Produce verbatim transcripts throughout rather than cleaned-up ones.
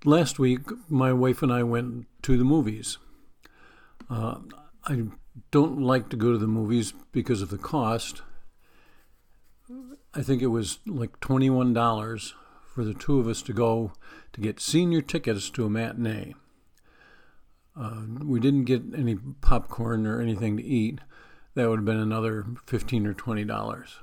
last week, my wife and I went to the movies. Uh, I don't like to go to the movies because of the cost. I think it was like twenty-one dollars for the two of us to go to get senior tickets to a matinee. Uh, we didn't get any popcorn or anything to eat. That would have been another fifteen or twenty dollars.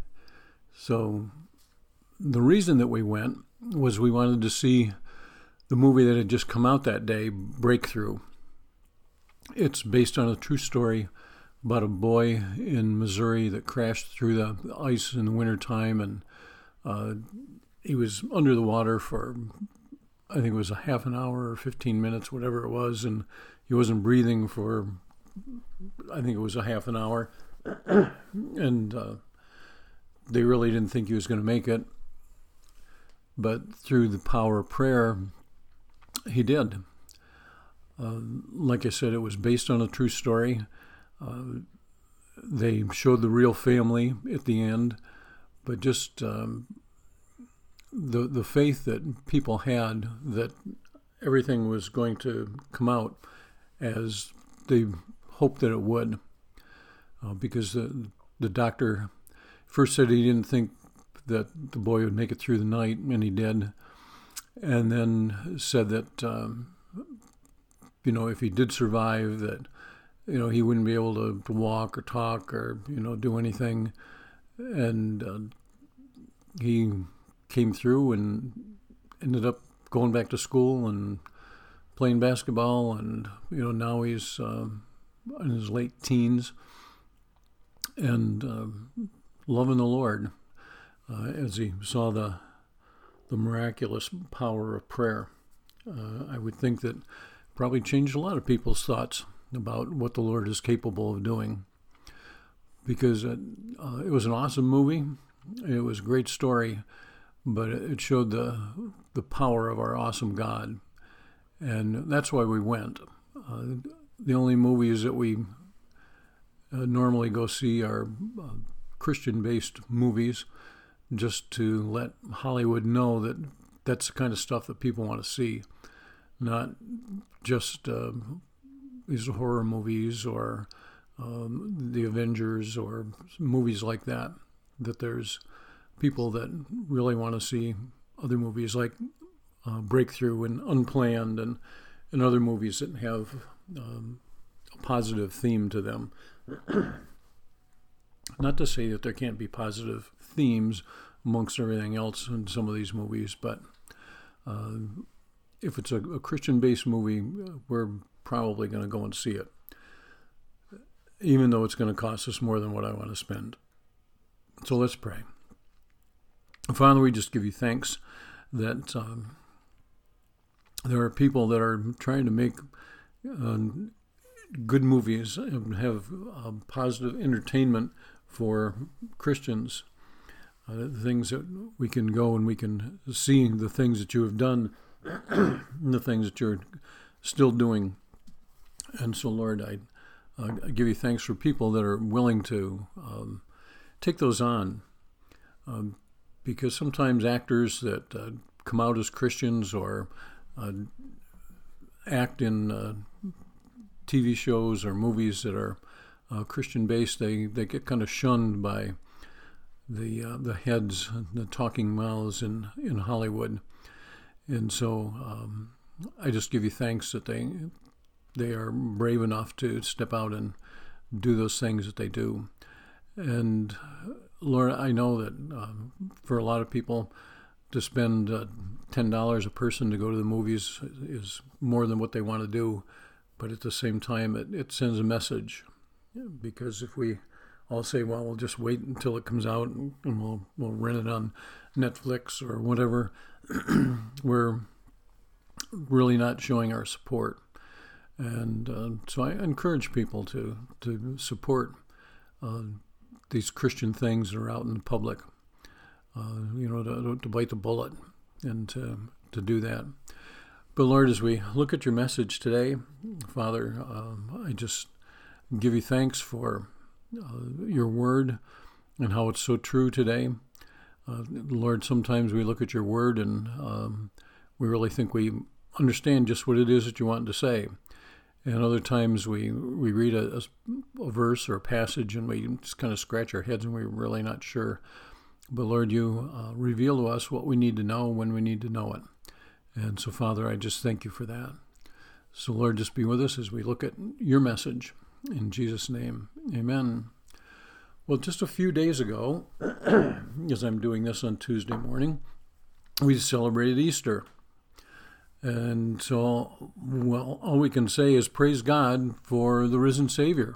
So the reason that we went was we wanted to see the movie that had just come out that day, Breakthrough. It's based on a true story about a boy in Missouri that crashed through the ice in the wintertime, and uh, he was under the water for, I think it was a half an hour or fifteen minutes, whatever it was, and he wasn't breathing for, I think it was a half an hour, and uh, they really didn't think he was going to make it, but through the power of prayer, he did. Uh, like I said, it was based on a true story. Uh, they showed the real family at the end, but just um, the the faith that people had that everything was going to come out as they hoped that it would, uh, because the the doctor first said he didn't think that the boy would make it through the night, and he did, and then said that um, you know if he did survive, that you know he wouldn't be able to, to walk or talk or you know do anything, and uh, he came through and ended up going back to school and playing basketball, and you know now he's uh, in his late teens and uh, loving the Lord uh, as he saw the the miraculous power of prayer. Uh, I would think that probably changed a lot of people's thoughts about what the Lord is capable of doing, because it, uh, it was an awesome movie. It was a great story, but it showed the the power of our awesome God, and that's why we went. Uh, the only movies that we uh, normally go see are uh, Christian-based movies, just to let Hollywood know that that's the kind of stuff that people want to see, not just uh, these horror movies or um, the Avengers or movies like that, that there's people that really want to see other movies like uh, Breakthrough and Unplanned and, and other movies that have um, a positive theme to them. Not to say that there can't be positive themes amongst everything else in some of these movies, but uh, if it's a, a Christian-based movie, we're probably going to go and see it, even though it's going to cost us more than what I want to spend. So let's pray. Father, we just give you thanks that um, there are people that are trying to make uh, good movies and have uh, positive entertainment for Christians, uh, the things that we can go and we can see the things that you have done and the things that you're still doing. And so, Lord, I, uh, I give you thanks for people that are willing to um, take those on, um, because sometimes actors that uh, come out as Christians or uh, act in uh, T V shows or movies that are uh, Christian-based, they, they get kind of shunned by the uh, the heads, the talking mouths in, in Hollywood. And so um, I just give you thanks that they they are brave enough to step out and do those things that they do. And Lord, I know that um, for a lot of people, to spend uh, ten dollars a person to go to the movies is more than what they want to do. But at the same time, it, it sends a message. Because if we all say, well, we'll just wait until it comes out and we'll, we'll rent it on Netflix or whatever, we're really not showing our support. And uh, so I encourage people to, to support uh, these Christian things that are out in the public, uh, you know, to, to bite the bullet and to, to do that. But Lord, as we look at your message today, Father, um, I just give you thanks for uh, your word and how it's so true today. Uh, Lord, sometimes we look at your word and um, we really think we understand just what it is that you want to say. And other times we, we read a, a, a verse or a passage and we just kind of scratch our heads and we're really not sure. But Lord, you uh, reveal to us what we need to know when we need to know it. And so, Father, I just thank you for that. So, Lord, just be with us as we look at your message. In Jesus' name, amen. Well, just a few days ago, as I'm doing this on Tuesday morning, we celebrated Easter. And so, well, all we can say is praise God for the risen Savior.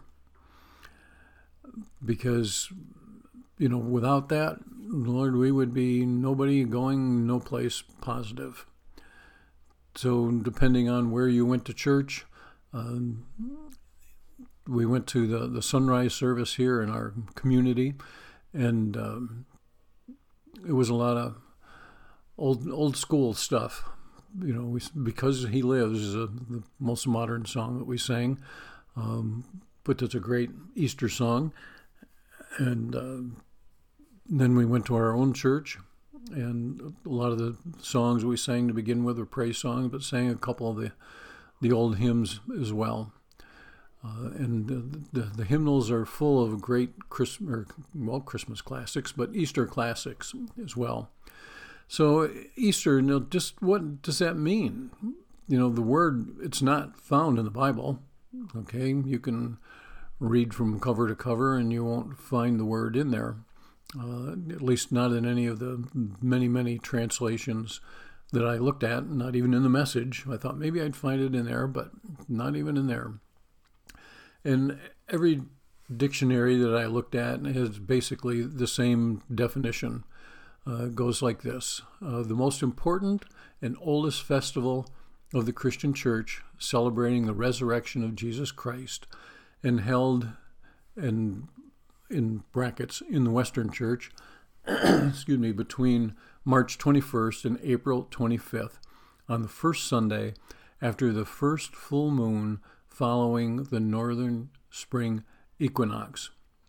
Because, you know, without that, Lord, we would be nobody going no place positive. So depending on where you went to church, um, we went to the, the sunrise service here in our community, and um, it was a lot of old old school stuff. You know, we, Because He Lives is a, the most modern song that we sang, um, but it's a great Easter song. And uh, then we went to our own church, and a lot of the songs we sang to begin with were praise songs, but sang a couple of the, the old hymns as well. Uh, and the, the, the hymnals are full of great Christmas, or, well, Christmas classics, but Easter classics as well. So Easter, you know, just what does that mean? You know, the word, it's not found in the Bible, okay? You can read from cover to cover and you won't find the word in there, uh, at least not in any of the many, many translations that I looked at, not even in the Message. I thought maybe I'd find it in there, but not even in there. And every dictionary that I looked at has basically the same definition. Uh, goes like this. Uh, the most important and oldest festival of the Christian church, celebrating the resurrection of Jesus Christ, and held in, in brackets in the Western Church, excuse me, between March twenty-first and April twenty-fifth, on the first Sunday after the first full moon following the northern spring equinox.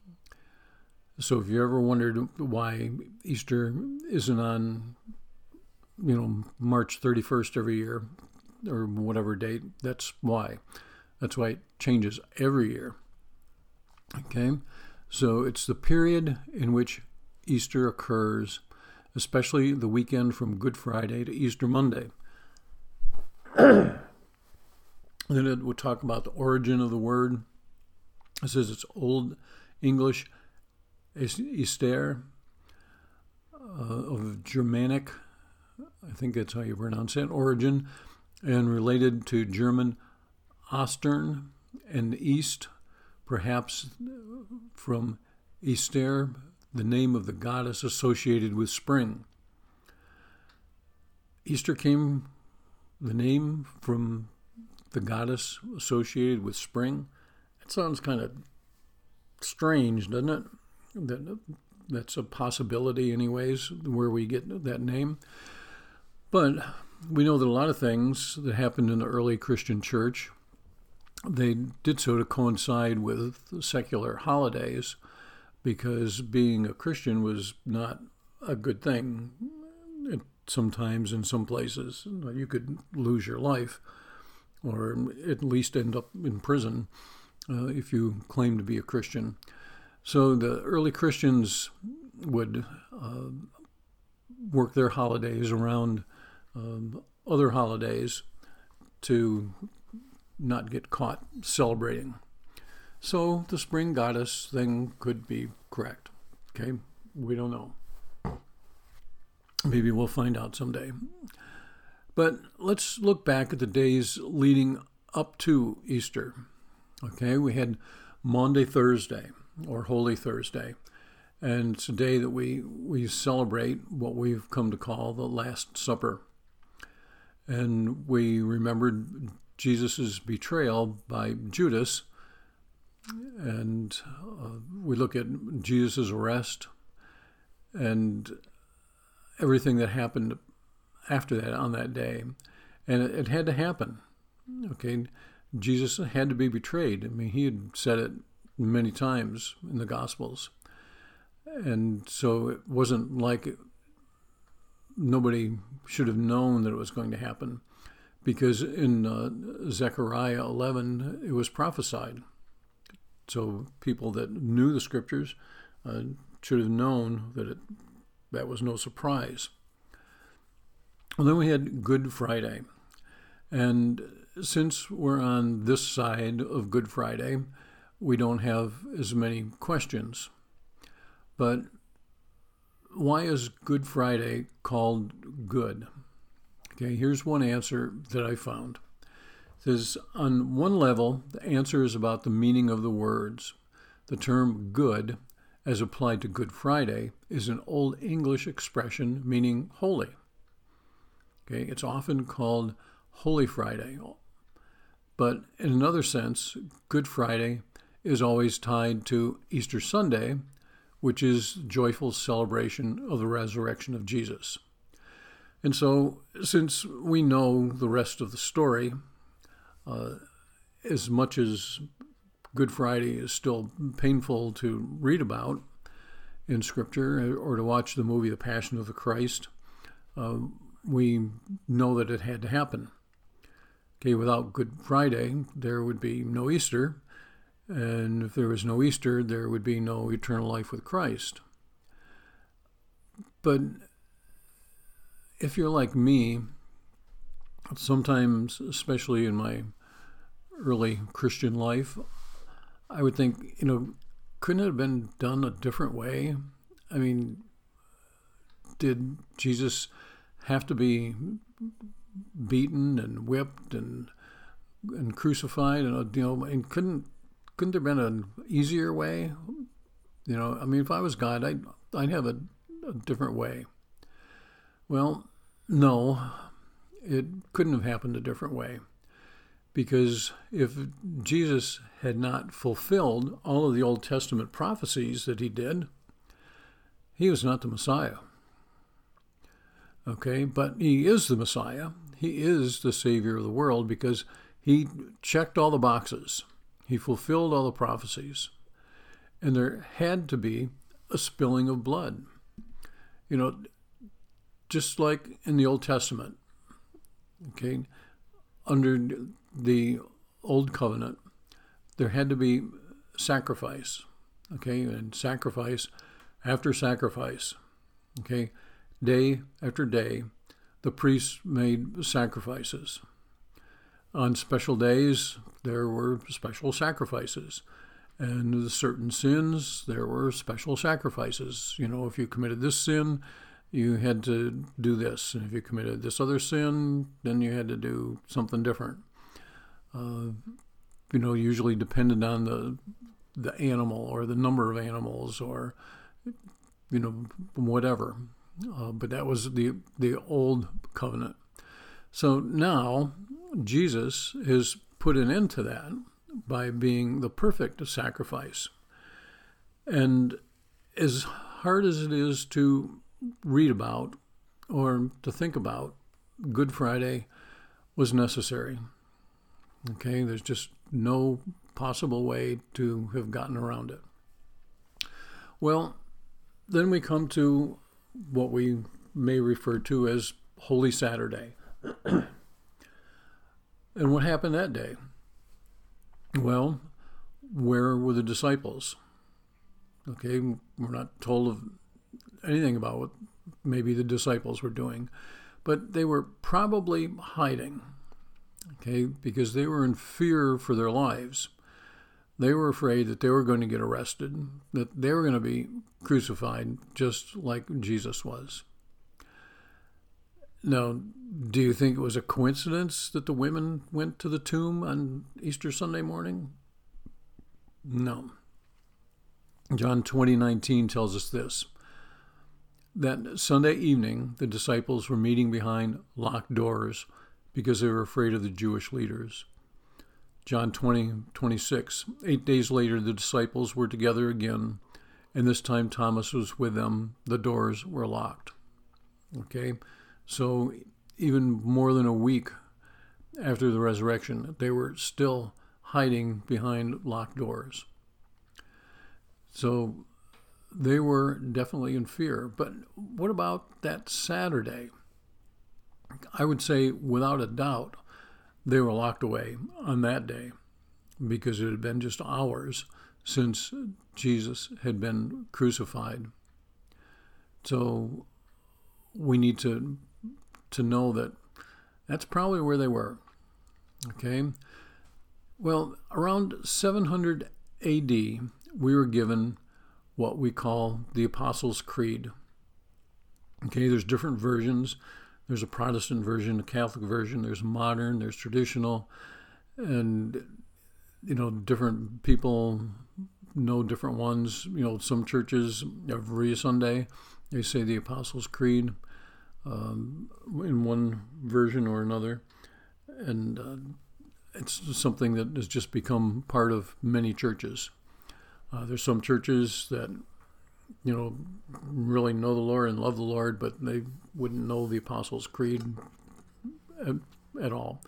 So if you ever wondered why Easter isn't on, you know, March thirty-first every year, or whatever date, that's why. That's why it changes every year. Okay? So it's the period in which Easter occurs, especially the weekend from Good Friday to Easter Monday. Then it will talk about the origin of the word. It says it's Old English Easter, uh, of Germanic, I think that's how you pronounce it, origin, and related to German Ostern and East, perhaps from Easter, the name of the goddess associated with spring. Easter came, the name from the goddess associated with spring. It sounds kind of strange, doesn't it? That that's a possibility anyways, where we get that name. But we know that a lot of things that happened in the early Christian church, they did so to coincide with secular holidays, because being a Christian was not a good thing. It, sometimes in some places you could lose your life, or at least end up in prison uh, if you claim to be a Christian. So the early Christians would uh, work their holidays around um, other holidays to not get caught celebrating. So the spring goddess thing could be correct. Okay, we don't know. Maybe we'll find out someday. But let's look back at the days leading up to Easter. Okay, we had Maundy Thursday, or Holy Thursday. And it's a day that we, we celebrate what we've come to call the Last Supper. And we remembered Jesus' betrayal by Judas. And uh, we look at Jesus' arrest and everything that happened after that on that day. And it, it had to happen. Okay, Jesus had to be betrayed. I mean, he had said it many times in the Gospels. And so it wasn't like nobody should have known that it was going to happen, because in uh, Zechariah eleven, it was prophesied. So people that knew the scriptures uh, should have known that it, that was no surprise. Well, then we had Good Friday. And since we're on this side of Good Friday, we don't have as many questions. But why is Good Friday called good? Okay, here's one answer that I found. It says, on one level, the answer is about the meaning of the words. The term good, as applied to Good Friday, is an Old English expression meaning holy. Okay, it's often called Holy Friday. But in another sense, Good Friday is always tied to Easter Sunday, which is joyful celebration of the resurrection of Jesus. And so, since we know the rest of the story, uh, as much as Good Friday is still painful to read about in Scripture or to watch the movie The Passion of the Christ, uh, we know that it had to happen. Okay, without Good Friday, there would be no Easter, and if there was no Easter, there would be no eternal life with Christ. But if you're like me, sometimes, especially in my early Christian life, I would think, you know, couldn't it have been done a different way? I mean, did Jesus have to be beaten and whipped and and crucified? And, you know, and couldn't couldn't there have been an easier way? You know, I mean, if I was God, I'd I'd have a, a different way. Well, no, it couldn't have happened a different way. Because if Jesus had not fulfilled all of the Old Testament prophecies that he did, he was not the Messiah. Okay, but he is the Messiah. He is the Savior of the world because he checked all the boxes. He fulfilled all the prophecies. And there had to be a spilling of blood. You know, just like in the Old Testament, okay, under the Old Covenant, there had to be sacrifice, okay, and sacrifice after sacrifice, okay, day after day, the priests made sacrifices. On special days, there were special sacrifices. And with certain sins, there were special sacrifices. You know, if you committed this sin, you had to do this. And if you committed this other sin, then you had to do something different. Uh, you know, usually depended on the the animal or the number of animals or, you know, whatever. Uh, but that was the the old covenant. So now Jesus has put an end to that by being the perfect sacrifice. And as hard as it is to read about or to think about, Good Friday was necessary. Okay, there's just no possible way to have gotten around it. Well, then we come to what we may refer to as Holy Saturday. And what happened that day? Well, where were the disciples? Okay, we're not told of anything about what maybe the disciples were doing, but they were probably hiding, okay, because they were in fear for their lives. They were afraid that they were going to get arrested, that they were going to be crucified just like Jesus was. Now, do you think it was a coincidence that the women went to the tomb on Easter Sunday morning? No. John twenty nineteen tells us this. That Sunday evening, the disciples were meeting behind locked doors because they were afraid of the Jewish leaders. John twenty twenty-six. Eight days later, the disciples were together again, and this time Thomas was with them. The doors were locked. Okay? So even more than a week after the resurrection, they were still hiding behind locked doors. So they were definitely in fear. But what about that Saturday? I would say without a doubt, they were locked away on that day because it had been just hours since Jesus had been crucified. So we need to to know that that's probably where they were. Okay? Well, around seven hundred A D, we were given what we call the Apostles' Creed. Okay, there's different versions. There's a Protestant version, a Catholic version, there's modern, there's traditional, and, you know, different people know different ones. You know, some churches, every Sunday, they say the Apostles' Creed um, in one version or another, and uh, it's something that has just become part of many churches. Uh, there's some churches that, you know, really know the Lord and love the Lord, but they wouldn't know the Apostles' Creed at, at all.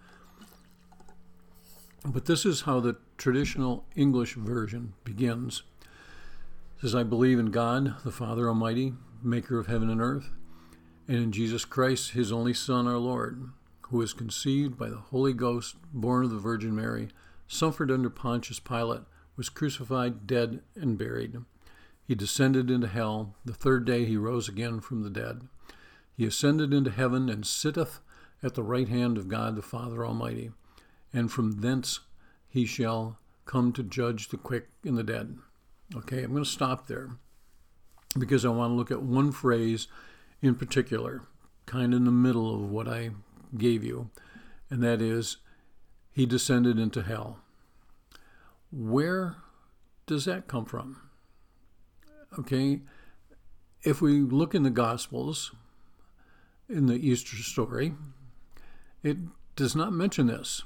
But this is how the traditional English version begins. It says, I believe in God, the Father Almighty, maker of heaven and earth, and in Jesus Christ, his only Son, our Lord, who was conceived by the Holy Ghost, born of the Virgin Mary, suffered under Pontius Pilate, was crucified, dead, and buried. He descended into hell. The third day he rose again from the dead. He ascended into heaven and sitteth at the right hand of God the Father Almighty. And from thence he shall come to judge the quick and the dead. Okay, I'm going to stop there because I want to look at one phrase in particular, kind of in the middle of what I gave you, and that is, he descended into hell. Where does that come from? Okay, if we look in the Gospels, in the Easter story, it does not mention this.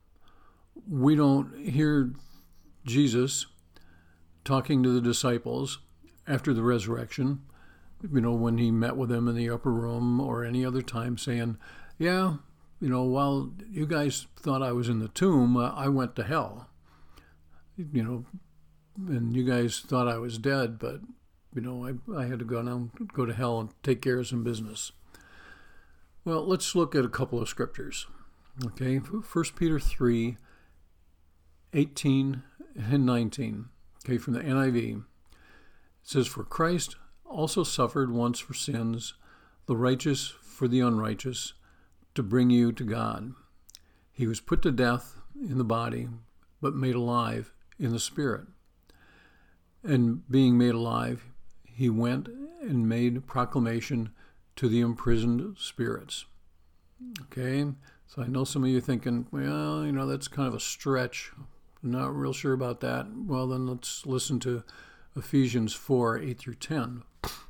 We don't hear Jesus talking to the disciples after the resurrection, you know, when he met with them in the upper room or any other time saying, yeah, you know, while you guys thought I was in the tomb, uh, I went to hell. You know, and you guys thought I was dead, but, you know, I, I had to go down, go to hell and take care of some business. Well, let's look at a couple of scriptures. Okay, First Peter three, eighteen and nineteen. Okay, from the N I V. It says, for Christ also suffered once for sins, the righteous for the unrighteous, to bring you to God. He was put to death in the body, but made alive in the spirit. And being made alive, he went and made proclamation to the imprisoned spirits. Okay, so I know some of you are thinking, well, you know, that's kind of a stretch. I'm not real sure about that. Well, then let's listen to Ephesians four, eight through ten.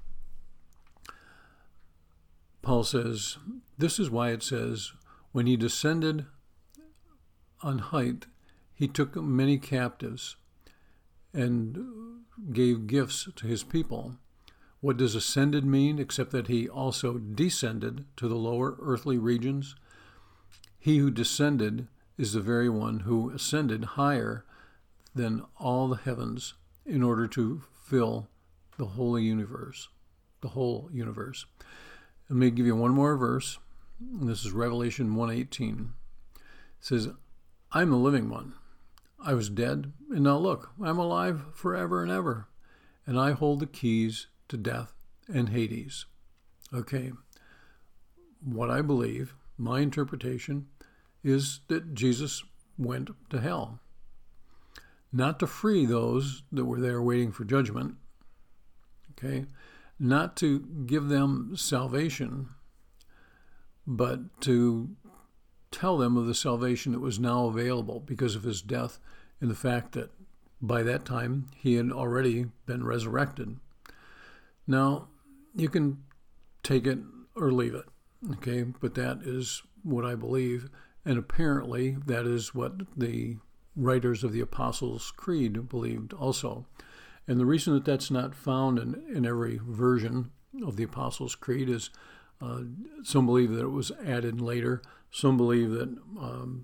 Paul says, this is why it says, when he descended on height, he took many captives and gave gifts to his people. What does ascended mean, except that he also descended to the lower earthly regions? He who descended is the very one who ascended higher than all the heavens in order to fill the whole universe. The whole universe. Let me give you one more verse. And this is Revelation one eighteen. It says, I'm the living one. I was dead, and now look, I'm alive forever and ever, and I hold the keys to death and Hades. Okay, what I believe, my interpretation, is that Jesus went to hell. Not to free those that were there waiting for judgment, okay, not to give them salvation, but to tell them of the salvation that was now available because of his death and the fact that by that time he had already been resurrected. Now, you can take it or leave it, okay? But that is what I believe, and apparently that is what the writers of the Apostles' Creed believed also. And the reason that that's not found in, in every version of the Apostles' Creed is uh, some believe that it was added later. Some believe that um,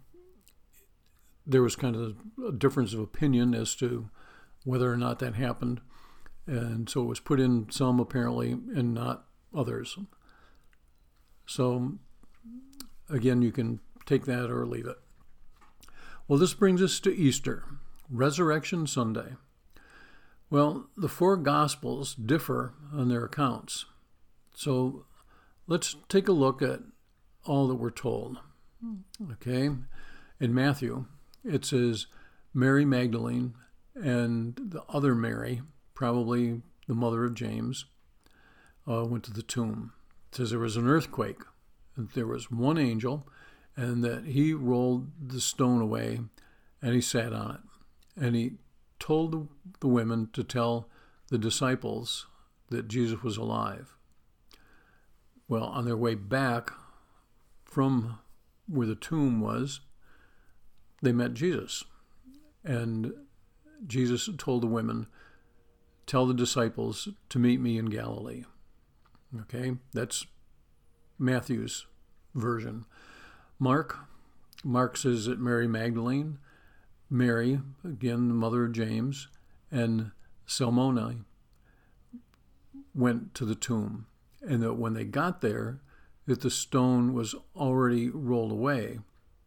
there was kind of a difference of opinion as to whether or not that happened. And so it was put in some apparently and not others. So again, you can take that or leave it. Well, this brings us to Easter, Resurrection Sunday. Well, the four Gospels differ on their accounts. So let's take a look at all that we're told. Okay, in Matthew, it says Mary Magdalene and the other Mary, probably the mother of James, uh, went to the tomb. It says there was an earthquake, and there was one angel, and that he rolled the stone away, and he sat on it. And he told the, the women to tell the disciples that Jesus was alive. Well, on their way back from where the tomb was, they met Jesus. And Jesus told the women, tell the disciples to meet me in Galilee. Okay, that's Matthew's version. Mark, Mark says that Mary Magdalene, Mary, again, the mother of James, and Salmone went to the tomb. And that when they got there, that the stone was already rolled away.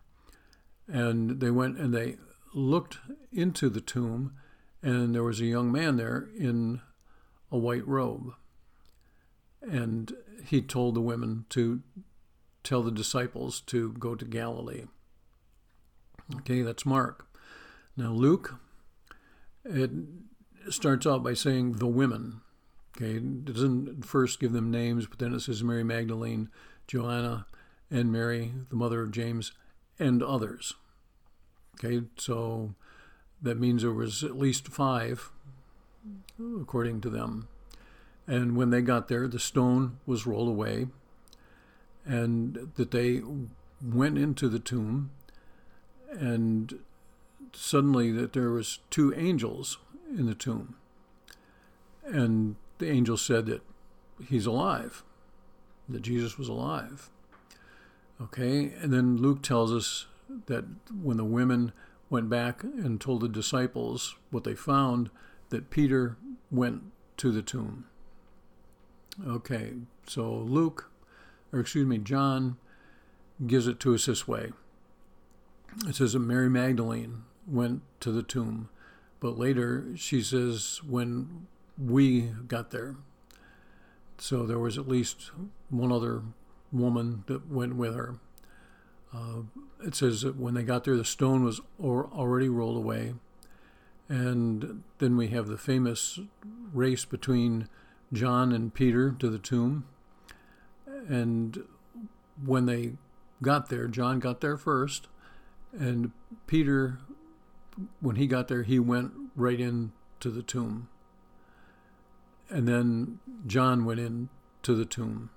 And they went and they looked into the tomb, and there was a young man there in a white robe. And he told the women to tell the disciples to go to Galilee. Okay, that's Mark. Now Luke, it starts out by saying the women. Okay, it doesn't first give them names, but then it says Mary Magdalene, Joanna, and Mary, the mother of James, and others. Okay, so that means there was at least five, according to them. And when they got there, the stone was rolled away, and that they went into the tomb, and suddenly that there was two angels in the tomb. And the angel said that he's alive, that Jesus was alive. Okay, and then Luke tells us that when the women went back and told the disciples what they found, that Peter went to the tomb. Okay, so Luke, or excuse me, John gives it to us this way. It says that Mary Magdalene went to the tomb, but later she says when we got there. So there was at least one other woman that went with her. Uh, it says that when they got there, the stone was or already rolled away. And then we have the famous race between John and Peter to the tomb. And when they got there, John got there first. And Peter, when he got there, he went right into the tomb. And then John went in to the tomb.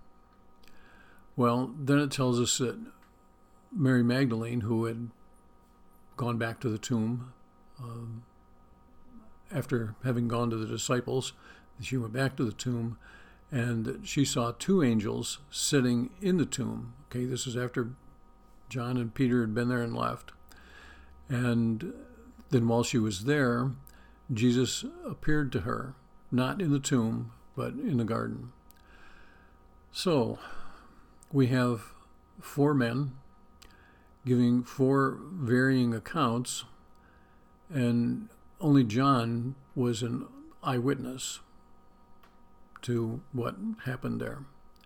Well, then it tells us that Mary Magdalene, who had gone back to the tomb um, after having gone to the disciples, she went back to the tomb, and she saw two angels sitting in the tomb. Okay, this is after John and Peter had been there and left. And then while she was there, Jesus appeared to her. Not in the tomb, but in the garden. So, we have four men giving four varying accounts, and only John was an eyewitness to what happened there.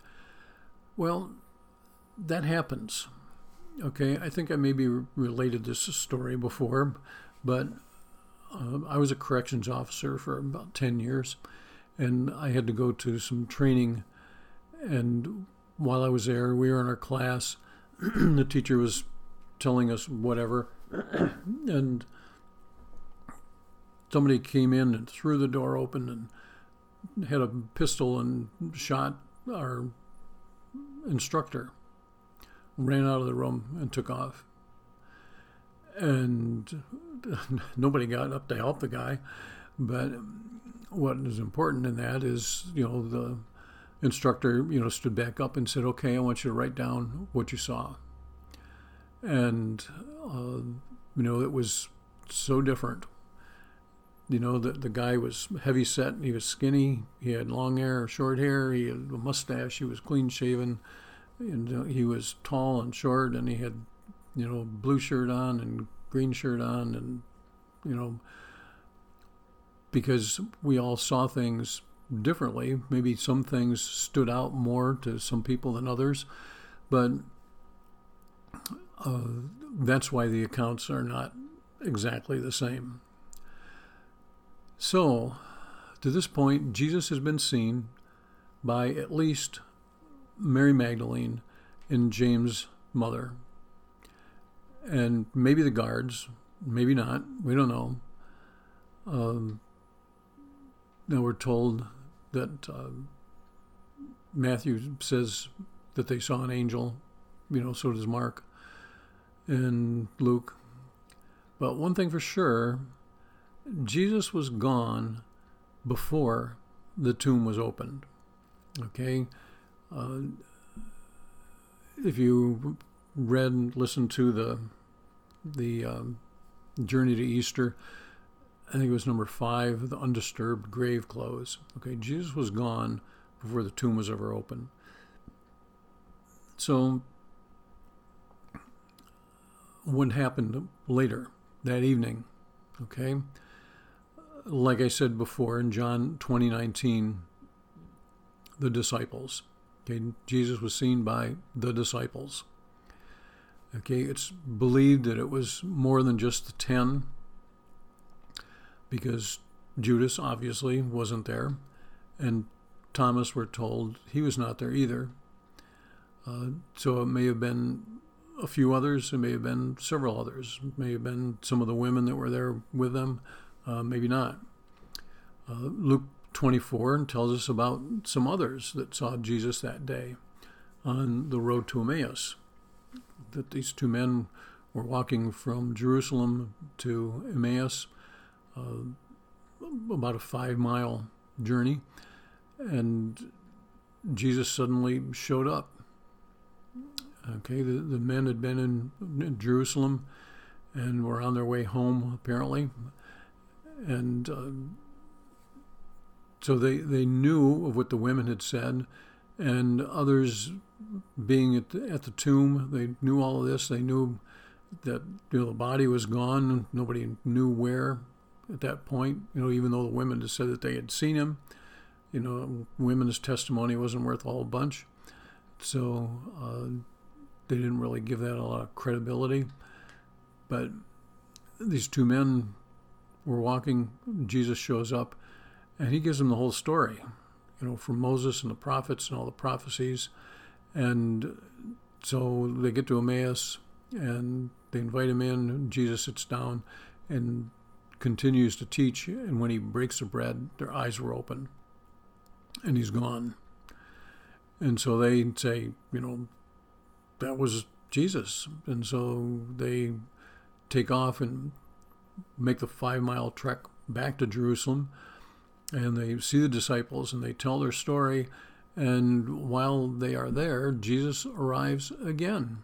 Well, that happens. Okay, I think I maybe related this story before, but Uh, I was a corrections officer for about ten years, and I had to go to some training. And while I was there, we were in our class. The teacher was telling us whatever, and somebody came in and threw the door open and had a pistol and shot our instructor, ran out of the room and took off. And nobody got up to help the guy. But what is important in that is, you know, the instructor, you know, stood back up and said, okay, I want you to write down what you saw. And, uh, you know, it was so different you know, the, the guy was heavy set, he was skinny, he had long hair, short hair, he had a mustache, he was clean shaven, and uh, he was tall and short, and he had, you know, blue shirt on and green shirt on, and, you know, because we all saw things differently. Maybe some things stood out more to some people than others, but uh, that's why the accounts are not exactly the same. So, to this point, Jesus has been seen by at least Mary Magdalene and James' mother, and maybe the guards, maybe not, we don't know. Um, now we're told that uh, Matthew says that they saw an angel, you know, so does Mark and Luke. But one thing for sure, Jesus was gone before the tomb was opened. Okay? Uh, if you read and listened to the the um, Journey to Easter, I think it was number five, the undisturbed grave clothes. Okay, Jesus was gone before the tomb was ever opened. So, what happened later that evening? Okay, like I said before in John twenty nineteen, the disciples. Okay, Jesus was seen by the disciples. Okay, it's believed that it was more than just the ten, because Judas obviously wasn't there, and Thomas, we're told, he was not there either. Uh, so it may have been a few others, it may have been several others, it may have been some of the women that were there with them, uh, maybe not. Uh, Luke twenty-four tells us about some others that saw Jesus that day on the road to Emmaus, that these two men were walking from Jerusalem to Emmaus, uh, about a five-mile journey, and Jesus suddenly showed up. Okay, the, the men had been in, in Jerusalem and were on their way home, apparently, and uh, so they, they knew of what the women had said, and others being at the, at the tomb, they knew all of this. They knew that, you know, the body was gone. Nobody knew where at that point, you know, even though the women had said that they had seen him. You know, women's testimony wasn't worth a whole bunch. So uh, they didn't really give that a lot of credibility. But these two men were walking. Jesus shows up, and he gives them the whole story, you know, from Moses and the prophets and all the prophecies. And so they get to Emmaus, and they invite him in. Jesus sits down and continues to teach. And when he breaks the bread, their eyes were open, and he's gone. And so they say, you know, that was Jesus. And so they take off and make the five-mile trek back to Jerusalem, and they see the disciples, and they tell their story. And while they are there, Jesus arrives again.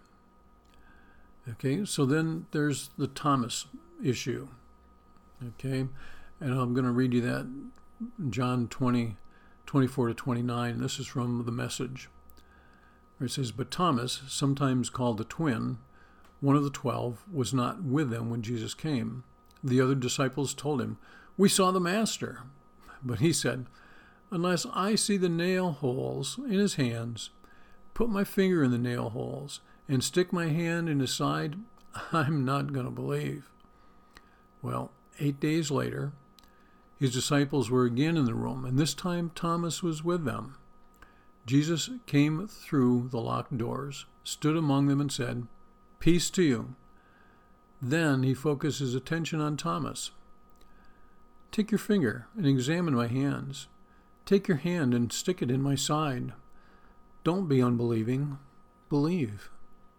Okay, so then there's the Thomas issue. Okay, and I'm going to read you that, John twenty, twenty-four to twenty-nine. This is from the Message, where it says, "But Thomas, sometimes called the twin, one of the twelve, was not with them when Jesus came. The other disciples told him, 'We saw the Master.' But he said, 'Unless I see the nail holes in his hands, put my finger in the nail holes, and stick my hand in his side, I'm not going to believe.' Well, eight days later, his disciples were again in the room, and this time Thomas was with them. Jesus came through the locked doors, stood among them, and said, 'Peace to you.' Then he focused his attention on Thomas. 'Take your finger and examine my hands. Take your hand and stick it in my side. Don't be unbelieving. Believe.'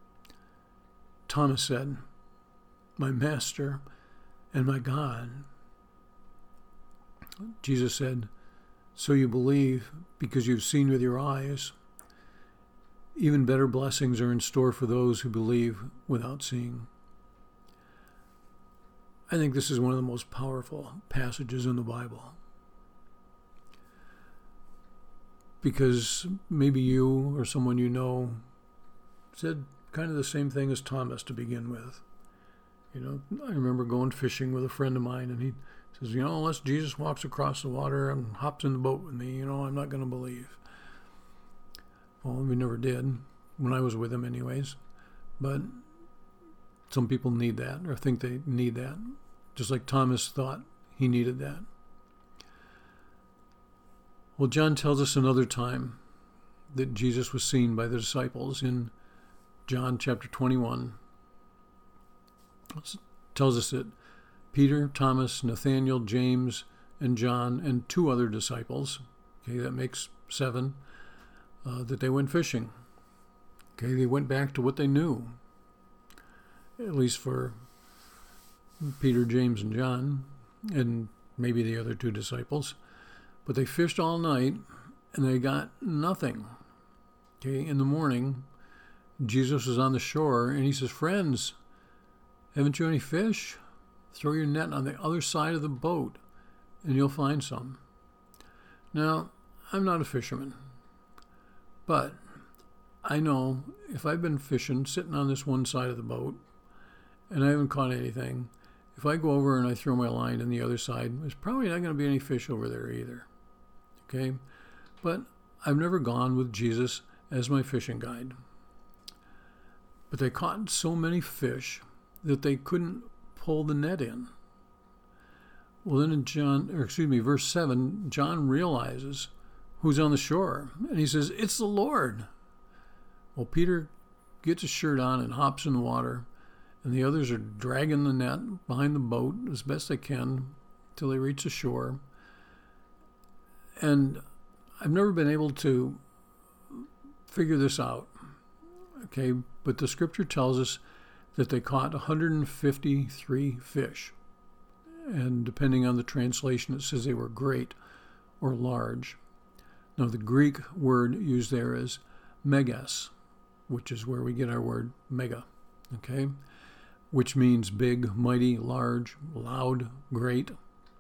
Thomas said, 'My Master and my God.' Jesus said, 'So you believe because you've seen with your eyes. Even better blessings are in store for those who believe without seeing.'" I think this is one of the most powerful passages in the Bible. Because maybe you or someone you know said kind of the same thing as Thomas to begin with. You know, I remember going fishing with a friend of mine, and he says, you know, unless Jesus walks across the water and hops in the boat with me, you know, I'm not going to believe. Well, we never did, when I was with him anyways. But some people need that, or think they need that, just like Thomas thought he needed that. Well, John tells us another time that Jesus was seen by the disciples in John chapter twenty-one. It tells us that Peter, Thomas, Nathaniel, James, and John, and two other disciples, okay, that makes seven, uh, that they went fishing. Okay, they went back to what they knew, at least for Peter, James, and John, and maybe the other two disciples. But they fished all night, and they got nothing. Okay, in the morning, Jesus was on the shore, and he says, friends, haven't you any fish? Throw your net on the other side of the boat, and you'll find some. Now, I'm not a fisherman, but I know if I've been fishing, sitting on this one side of the boat, and I haven't caught anything, if I go over and I throw my line on the other side, there's probably not going to be any fish over there either. Okay? But I've never gone with Jesus as my fishing guide. But they caught so many fish that they couldn't pull the net in. Well, then in John, or excuse me, verse seven, John realizes who's on the shore, and he says, it's the Lord. Well, Peter gets his shirt on and hops in the water, and the others are dragging the net behind the boat as best they can till they reach the shore. And I've never been able to figure this out, okay? But the scripture tells us that they caught one hundred fifty-three fish. And depending on the translation, it says they were great or large. Now, the Greek word used there is megas, which is where we get our word mega, okay? Which means big, mighty, large, loud, great.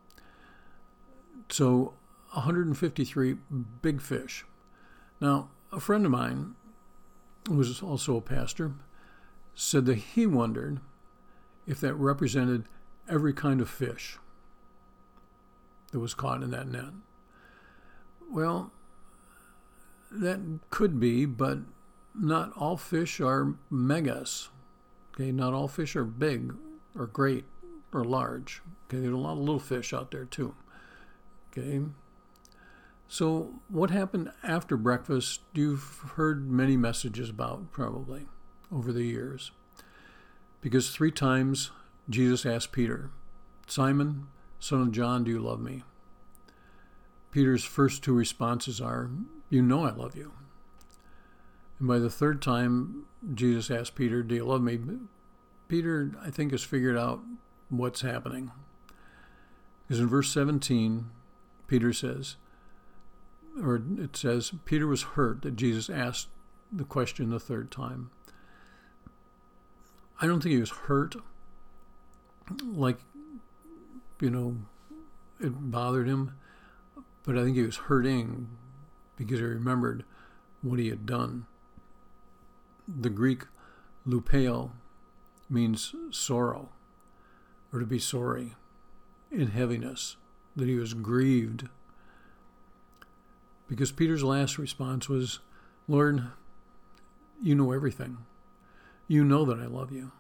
So one hundred fifty-three big fish. Now, a friend of mine, who was also a pastor, said that he wondered if that represented every kind of fish that was caught in that net. Well, that could be, but not all fish are megas. Okay, not all fish are big or great or large. Okay, there's a lot of little fish out there too. Okay, so what happened after breakfast, you've heard many messages about probably over the years. Because three times Jesus asked Peter, Simon, son of John, do you love me? Peter's first two responses are, you know I love you. And by the third time Jesus asked Peter, do you love me? Peter, I think, has figured out what's happening. Because in verse seventeen, Peter says, or it says, Peter was hurt that Jesus asked the question the third time. I don't think he was hurt like, you know, it bothered him, but I think he was hurting because he remembered what he had done. The Greek lupeo means sorrow, or to be sorry, in heaviness, that he was grieved. Because Peter's last response was, Lord, you know everything. You know that I love you.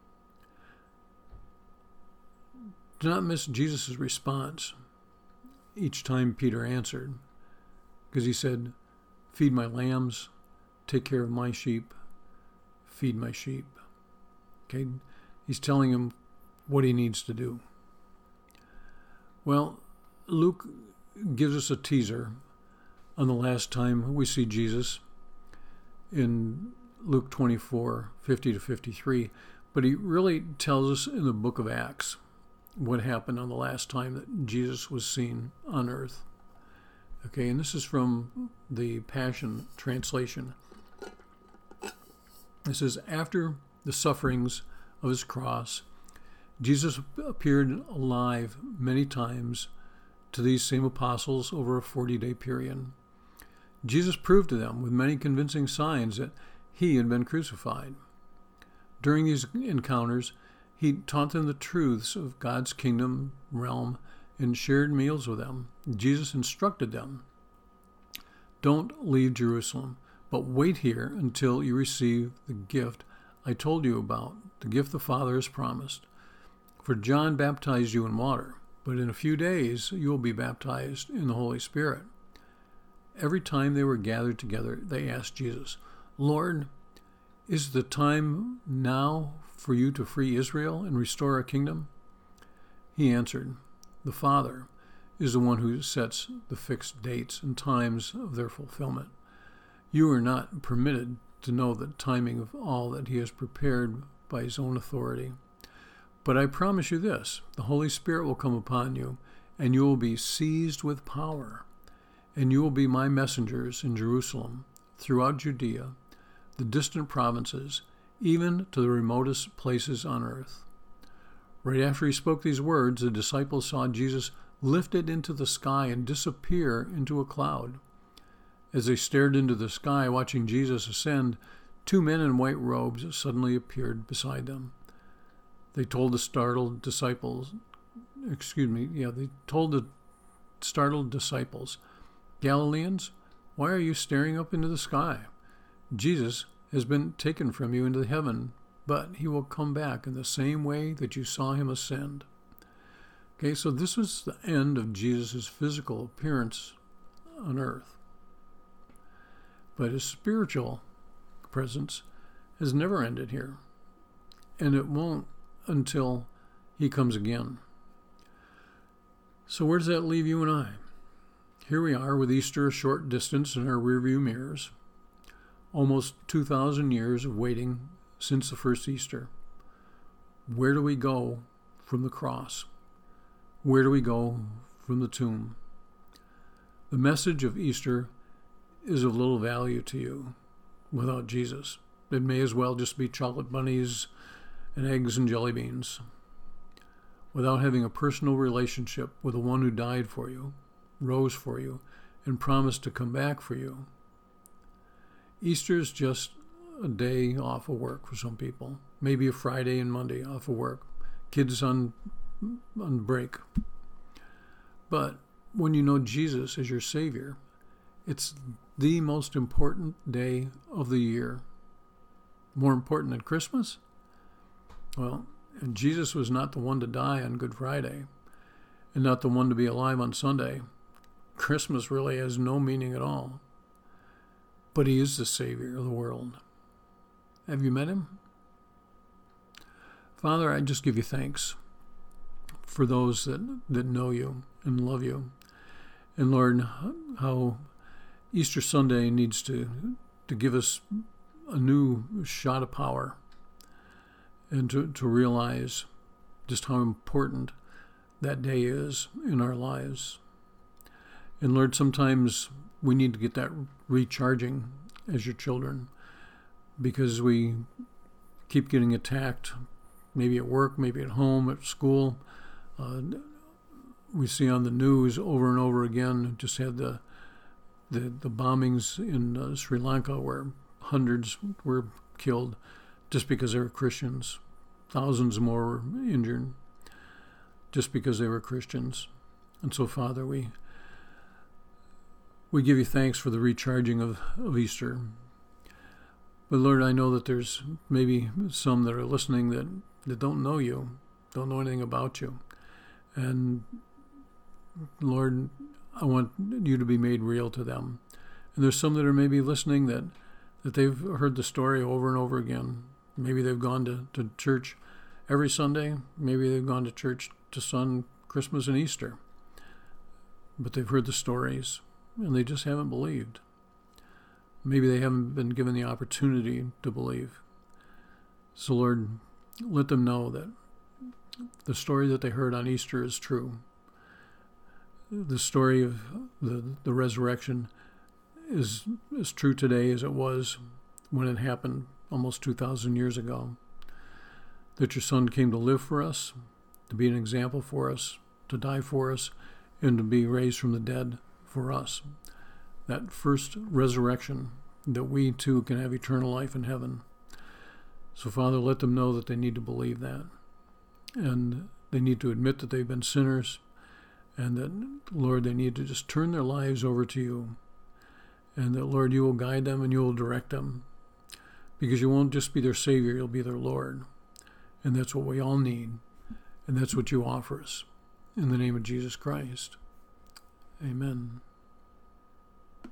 Do not miss Jesus' response each time Peter answered, because he said, feed my lambs, take care of my sheep, feed my sheep. Okay, he's telling him what he needs to do. Well, Luke gives us a teaser on the last time we see Jesus in Luke twenty-four, fifty to fifty-three, but he really tells us in the book of Acts what happened on the last time that Jesus was seen on earth. Okay, and this is from the Passion Translation. It says, after the sufferings of his cross, Jesus appeared alive many times to these same apostles over a forty-day period. Jesus proved to them with many convincing signs that he had been crucified. During these encounters, he taught them the truths of God's kingdom, realm, and shared meals with them. Jesus instructed them, "Don't leave Jerusalem, but wait here until you receive the gift I told you about, the gift the Father has promised. For John baptized you in water, but in a few days you will be baptized in the Holy Spirit." Every time they were gathered together, they asked Jesus, "Lord, is the time now for you to free Israel and restore our kingdom?" He answered, "The Father is the one who sets the fixed dates and times of their fulfillment. You are not permitted to know the timing of all that he has prepared by his own authority. But I promise you this, the Holy Spirit will come upon you, and you will be seized with power, and you will be my messengers in Jerusalem, throughout Judea, the distant provinces, even to the remotest places on earth." Right after he spoke these words, the disciples saw Jesus lifted into the sky and disappear into a cloud. As they stared into the sky, watching Jesus ascend, two men in white robes suddenly appeared beside them. They told the startled disciples, excuse me, yeah, they told the startled disciples, "Galileans, why are you staring up into the sky? Jesus has been taken from you into heaven, but he will come back in the same way that you saw him ascend." Okay, so this was the end of Jesus' physical appearance on earth. But his spiritual presence has never ended here, and it won't until he comes again. So where does that leave you and I? Here we are with Easter a short distance in our rearview mirrors. Almost two thousand years of waiting since the first Easter. Where do we go from the cross? Where do we go from the tomb? The message of Easter is of little value to you without Jesus. It may as well just be chocolate bunnies and eggs and jelly beans. Without having a personal relationship with the one who died for you, rose for you, and promised to come back for you. Easter is just a day off of work for some people. Maybe a Friday and Monday off of work. Kids on, on break. But when you know Jesus as your Savior, it's the most important day of the year. More important than Christmas? Well, and Jesus was not the one to die on Good Friday, and not the one to be alive on Sunday. Christmas really has no meaning at all. But he is the Savior of the world. Have you met him? Father, I just give you thanks for those that, that know you and love you. And Lord, how Easter Sunday needs to, to give us a new shot of power and to, to realize just how important that day is in our lives. And Lord, sometimes we need to get that recharging as your children because we keep getting attacked, maybe at work, maybe at home, at school. Uh, we see on the news over and over again, just had the the, the bombings in uh, Sri Lanka where hundreds were killed just because they were Christians. Thousands more were injured just because they were Christians. And so, Father, we we give you thanks for the recharging of, of Easter. But Lord, I know that there's maybe some that are listening that, that don't know you, don't know anything about you. And Lord, I want you to be made real to them. And there's some that are maybe listening that, that they've heard the story over and over again. Maybe they've gone to, to church every Sunday. Maybe they've gone to church to Sun, Christmas, and Easter. But they've heard the stories, and they just haven't believed. Maybe they haven't been given the opportunity to believe. So, Lord, let them know that the story that they heard on Easter is true. The story of the, the resurrection is as true today as it was when it happened almost two thousand years ago. that your Son came to live for us, to be an example for us, to die for us, and to be raised from the dead for us. That first resurrection, that we too can have eternal life in heaven. So, Father, let them know that they need to believe that. And they need to admit that they've been sinners, and that, Lord, they need to just turn their lives over to you. And that, Lord, you will guide them and you will direct them. Because you won't just be their Savior, you'll be their Lord. And that's what we all need. And that's what you offer us. In the name of Jesus Christ. Amen.